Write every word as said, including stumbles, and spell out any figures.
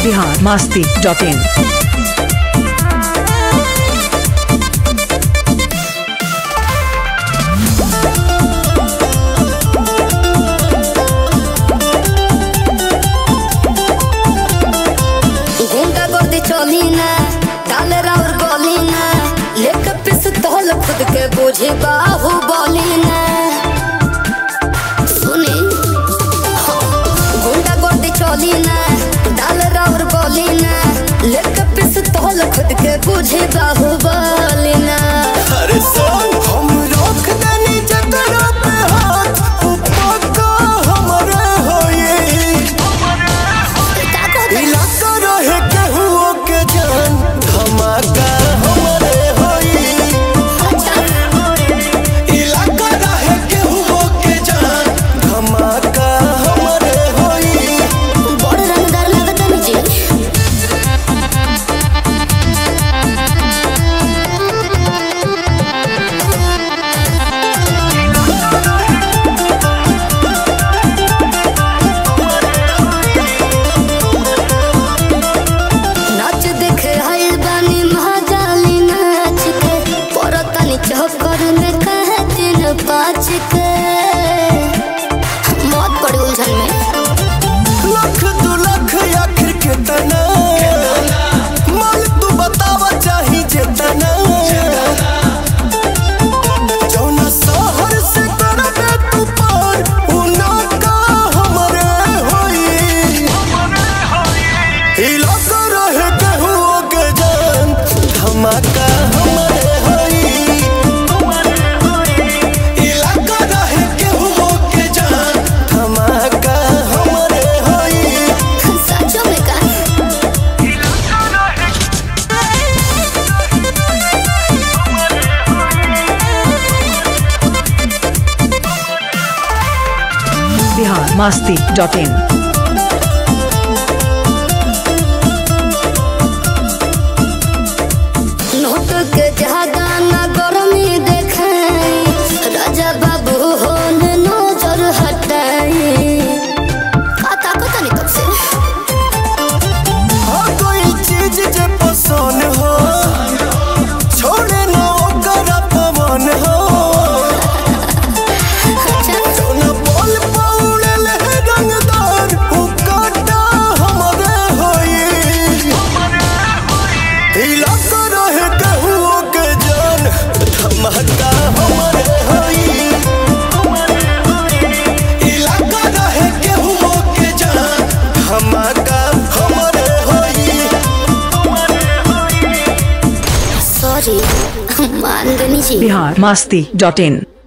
Bihar Masti dot इन। खुद के बुझे बाहु बोली ना सुनी गुंडा गर्दी चोली ना डाल राउर बोली ना लेके पिस्तौल खुद के बुझे बाहु बोली ना। अरे सोन हम रोक देनी जतरा पे हाथ पक्का हमरे होई इलाका रहे केहू के जान धमाका हमरे होई इलाका रहे केहू के जान धमाका हमरे होई। बड़ रंगदार लगत है जी नाच देखे हाय बानी महाजाली नाच के परतनी चक्कर में कहे दिन पाँच के मौत पड़ी उलझन में। लाख दो लाख आखिर के तना माल तू बतावा चाही जेतना जौना शहर से करबे तू पार उना का हमरे होई इलाका रहे केहू के जान धमाका हमरे होई इलाका रहे केहू के जान धमाका हमरे होई। सचो में का Bihar Masti dot in. Note के ज्यादा ना गरमी देखाई राजा बाबू हो न नजर हटाई का ताकत नहीं तब से हाँ कोई चीज जे पसंद हो छोड़े ना ओकर पवन हो जौना बोल पौड़े ले रंगदार उ काटा हमरे होई इलाका रहे केहू के जान धमाका हमरे होई इलाका रहे केहू के जान धमाका हमरे होई। सॉरी मान गनी जी। बिहार मस्ती डॉट इन।